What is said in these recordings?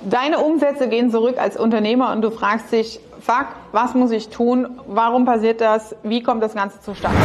Deine Umsätze gehen zurück als Unternehmer und du fragst dich, fuck, was muss ich tun? Warum passiert das? Wie kommt das Ganze zustande?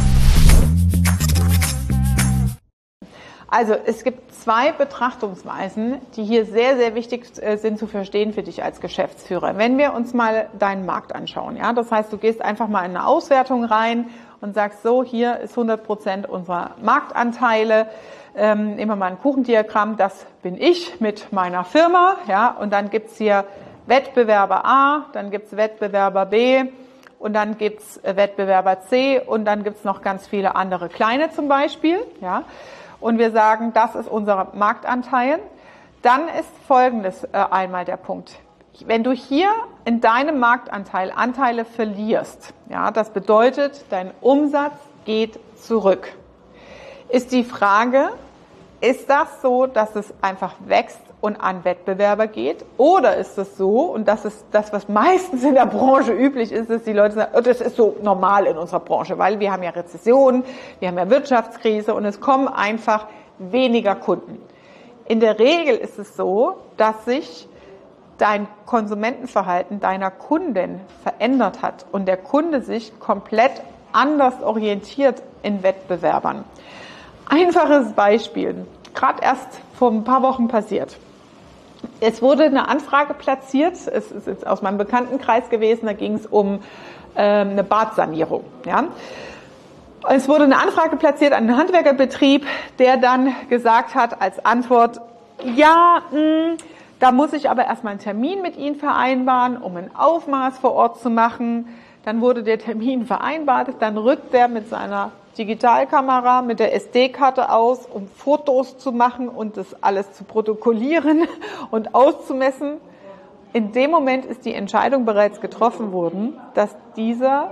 Also es gibt zwei Betrachtungsweisen, die hier sehr, sehr wichtig sind zu verstehen für dich als Geschäftsführer. Wenn wir uns mal deinen Markt anschauen, ja, das heißt, du gehst einfach mal in eine Auswertung rein und sagst so, hier ist 100% unserer Marktanteile. Immer mal ein Kuchendiagramm, das bin ich mit meiner Firma, ja, und dann gibt's hier Wettbewerber A, dann gibt's Wettbewerber B und dann gibt's Wettbewerber C und dann gibt's noch ganz viele andere kleine zum Beispiel, ja. Und wir sagen, das ist unser Marktanteil, dann ist Folgendes einmal der Punkt. Wenn du hier in deinem Marktanteil Anteile verlierst, ja, das bedeutet, dein Umsatz geht zurück. Ist die Frage, ist das so, dass es einfach wächst und an Wettbewerber geht? Oder ist es so, und das ist das, was meistens in der Branche üblich ist, dass die Leute sagen, oh, das ist so normal in unserer Branche, weil wir haben ja Rezession, wir haben ja Wirtschaftskrise und es kommen einfach weniger Kunden. In der Regel ist es so, dass sich dein Konsumentenverhalten deiner Kundin verändert hat und der Kunde sich komplett anders orientiert in Wettbewerbern. Einfaches Beispiel, gerade erst vor ein paar Wochen passiert. Es wurde eine Anfrage platziert, es ist jetzt aus meinem Bekanntenkreis gewesen, da ging es um eine Badsanierung. Ja. Es wurde eine Anfrage platziert an einen Handwerkerbetrieb, der dann gesagt hat als Antwort, ja, da muss ich aber erstmal einen Termin mit Ihnen vereinbaren, um ein Aufmaß vor Ort zu machen. Dann wurde der Termin vereinbart, dann rückt er mit seiner Digitalkamera, mit der SD-Karte aus, um Fotos zu machen und das alles zu protokollieren und auszumessen. In dem Moment ist die Entscheidung bereits getroffen worden, dass dieser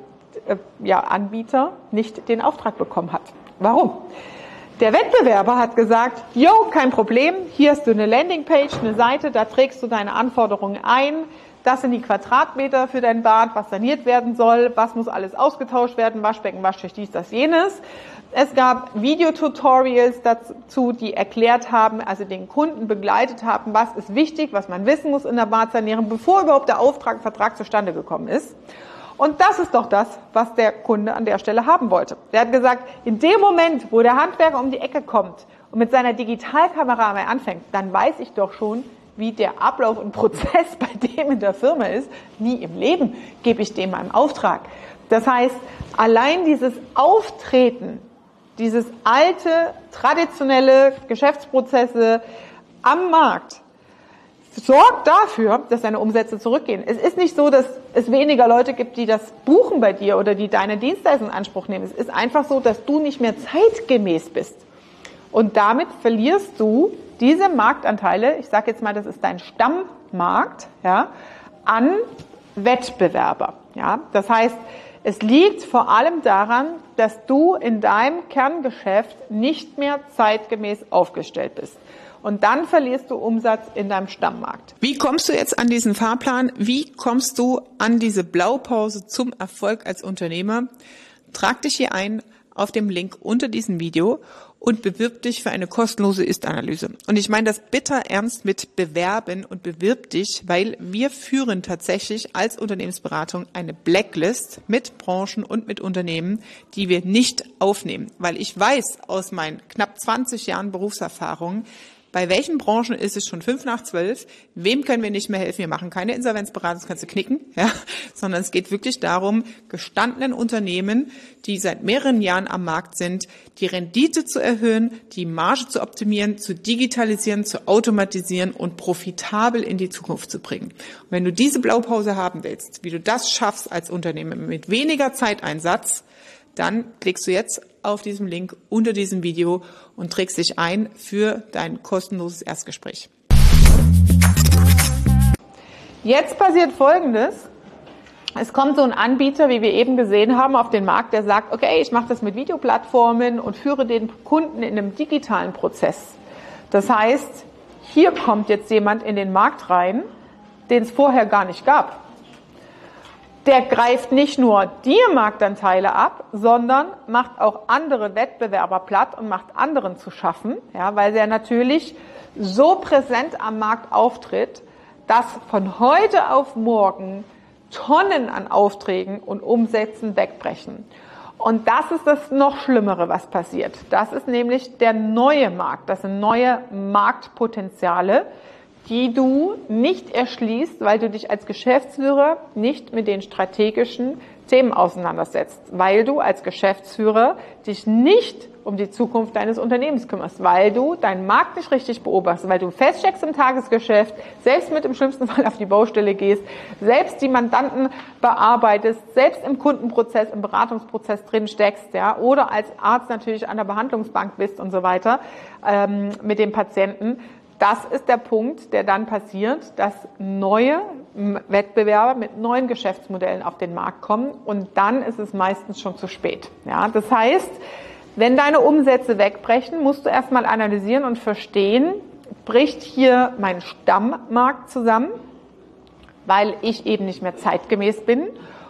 Anbieter nicht den Auftrag bekommen hat. Warum? Der Wettbewerber hat gesagt, jo, kein Problem, hier hast du eine Landingpage, eine Seite, da trägst du deine Anforderungen ein, das sind die Quadratmeter für dein Bad, was saniert werden soll, was muss alles ausgetauscht werden, Waschbecken, Waschtisch, dies, das, jenes. Es gab Videotutorials dazu, die erklärt haben, also den Kunden begleitet haben, was ist wichtig, was man wissen muss in der Badsanierung, bevor überhaupt der Vertrag zustande gekommen ist. Und das ist doch das, was der Kunde an der Stelle haben wollte. Der hat gesagt, in dem Moment, wo der Handwerker um die Ecke kommt und mit seiner Digitalkamera mal anfängt, dann weiß ich doch schon, wie der Ablauf und Prozess bei dem in der Firma ist. Nie im Leben gebe ich dem einen Auftrag. Das heißt, allein dieses Auftreten, dieses alte, traditionelle Geschäftsprozesse am Markt, sorgt dafür, dass deine Umsätze zurückgehen. Es ist nicht so, dass es weniger Leute gibt, die das buchen bei dir oder die deine Dienstleistung in Anspruch nehmen. Es ist einfach so, dass du nicht mehr zeitgemäß bist. Und damit verlierst du diese Marktanteile, ich sage jetzt mal, das ist dein Stammmarkt, ja, an Wettbewerber. Ja. Das heißt, es liegt vor allem daran, dass du in deinem Kerngeschäft nicht mehr zeitgemäß aufgestellt bist. Und dann verlierst du Umsatz in deinem Stammmarkt. Wie kommst du jetzt an diesen Fahrplan? Wie kommst du an diese Blaupause zum Erfolg als Unternehmer? Trag dich hier ein auf dem Link unter diesem Video und bewirb dich für eine kostenlose Ist-Analyse. Und ich meine das bitter ernst mit bewerben und bewirb dich, weil wir führen tatsächlich als Unternehmensberatung eine Blacklist mit Branchen und mit Unternehmen, die wir nicht aufnehmen. Weil ich weiß aus meinen knapp 20 Jahren Berufserfahrung, bei welchen Branchen ist es schon 11:55? Wem können wir nicht mehr helfen? Wir machen keine Insolvenzberatung, das kannst du knicken, ja, sondern es geht wirklich darum, gestandenen Unternehmen, die seit mehreren Jahren am Markt sind, die Rendite zu erhöhen, die Marge zu optimieren, zu digitalisieren, zu automatisieren und profitabel in die Zukunft zu bringen. Und wenn du diese Blaupause haben willst, wie du das schaffst als Unternehmen mit weniger Zeiteinsatz, dann klickst du jetzt auf diesem Link unter diesem Video und trägst dich ein für dein kostenloses Erstgespräch. Jetzt passiert Folgendes. Es kommt so ein Anbieter, wie wir eben gesehen haben, auf den Markt, der sagt, okay, ich mache das mit Videoplattformen und führe den Kunden in einem digitalen Prozess. Das heißt, hier kommt jetzt jemand in den Markt rein, den es vorher gar nicht gab. Der greift nicht nur die Marktanteile ab, sondern macht auch andere Wettbewerber platt und macht anderen zu schaffen, ja, weil er natürlich so präsent am Markt auftritt, dass von heute auf morgen Tonnen an Aufträgen und Umsätzen wegbrechen. Und das ist das noch Schlimmere, was passiert. Das ist nämlich der neue Markt. Das sind neue Marktpotenziale, die du nicht erschließt, weil du dich als Geschäftsführer nicht mit den strategischen Themen auseinandersetzt, weil du als Geschäftsführer dich nicht um die Zukunft deines Unternehmens kümmerst, weil du deinen Markt nicht richtig beobachtest, weil du feststeckst im Tagesgeschäft, selbst mit im schlimmsten Fall auf die Baustelle gehst, selbst die Mandanten bearbeitest, selbst im Kundenprozess, im Beratungsprozess drin steckst, ja, oder als Arzt natürlich an der Behandlungsbank bist und so weiter, mit dem Patienten. Das ist der Punkt, der dann passiert, dass neue Wettbewerber mit neuen Geschäftsmodellen auf den Markt kommen und dann ist es meistens schon zu spät. Ja, das heißt, wenn deine Umsätze wegbrechen, musst du erstmal analysieren und verstehen, bricht hier mein Stammmarkt zusammen, weil ich eben nicht mehr zeitgemäß bin,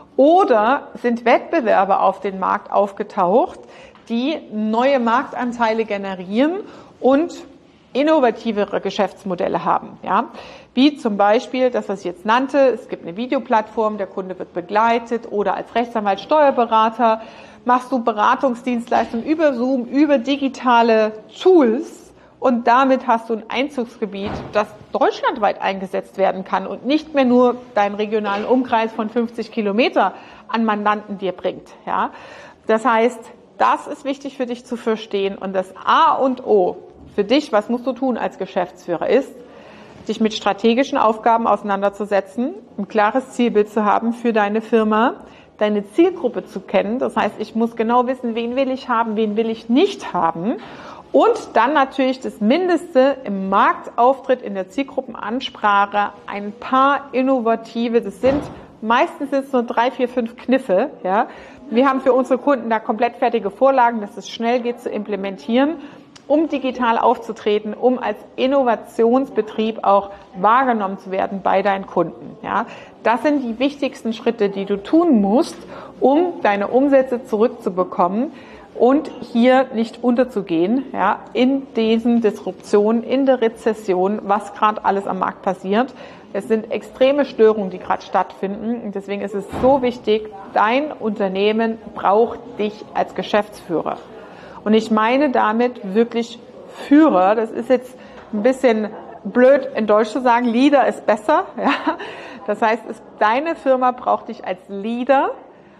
oder sind Wettbewerber auf den Markt aufgetaucht, die neue Marktanteile generieren und innovativere Geschäftsmodelle haben, ja, wie zum Beispiel das, was ich jetzt nannte, es gibt eine Videoplattform, der Kunde wird begleitet oder als Rechtsanwalt, Steuerberater machst du Beratungsdienstleistungen über Zoom, über digitale Tools und damit hast du ein Einzugsgebiet, das deutschlandweit eingesetzt werden kann und nicht mehr nur deinen regionalen Umkreis von 50 Kilometer an Mandanten dir bringt, ja. Das heißt, das ist wichtig für dich zu verstehen und das A und O für dich, was musst du tun als Geschäftsführer, ist, dich mit strategischen Aufgaben auseinanderzusetzen, ein klares Zielbild zu haben für deine Firma, deine Zielgruppe zu kennen. Das heißt, ich muss genau wissen, wen will ich haben, wen will ich nicht haben. Und dann natürlich das Mindeste im Marktauftritt, in der Zielgruppenansprache, ein paar innovative, das sind meistens jetzt nur 3, 4, 5 Kniffe. Ja. Wir haben für unsere Kunden da komplett fertige Vorlagen, dass es schnell geht zu implementieren, um digital aufzutreten, um als Innovationsbetrieb auch wahrgenommen zu werden bei deinen Kunden. Ja, das sind die wichtigsten Schritte, die du tun musst, um deine Umsätze zurückzubekommen und hier nicht unterzugehen, ja, in diesen Disruptionen, in der Rezession, was gerade alles am Markt passiert. Es sind extreme Störungen, die gerade stattfinden und deswegen ist es so wichtig, dein Unternehmen braucht dich als Geschäftsführer. Und ich meine damit wirklich Führer. Das ist jetzt ein bisschen blöd in Deutsch zu sagen, Leader ist besser. Ja? Das heißt, deine Firma braucht dich als Leader,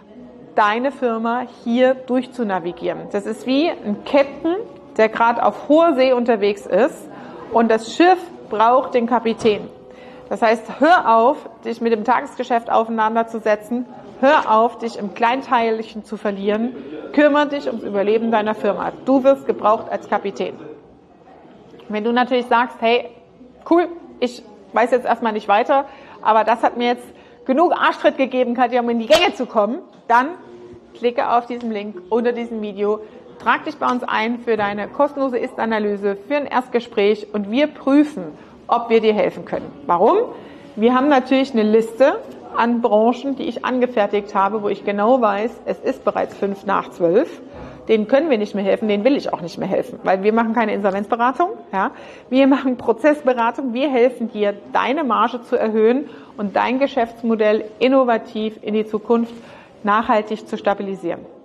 deine Firma hier durchzunavigieren. Das ist wie ein Captain, der gerade auf hoher See unterwegs ist und das Schiff braucht den Kapitän. Das heißt, hör auf, dich mit dem Tagesgeschäft auseinanderzusetzen. Hör auf, dich im Kleinteilchen zu verlieren. Kümmere dich ums Überleben deiner Firma. Du wirst gebraucht als Kapitän. Wenn du natürlich sagst, hey, cool, ich weiß jetzt erstmal nicht weiter, aber das hat mir jetzt genug Arschtritt gegeben, Katja, um in die Gänge zu kommen, dann klicke auf diesen Link unter diesem Video, trag dich bei uns ein für deine kostenlose Ist-Analyse, für ein Erstgespräch und wir prüfen, ob wir dir helfen können. Warum? Wir haben natürlich eine Liste an Branchen, die ich angefertigt habe, wo ich genau weiß, es ist bereits 11:55. Denen können wir nicht mehr helfen, denen will ich auch nicht mehr helfen, weil wir machen keine Insolvenzberatung, ja. Wir machen Prozessberatung, wir helfen dir, deine Marge zu erhöhen und dein Geschäftsmodell innovativ in die Zukunft nachhaltig zu stabilisieren.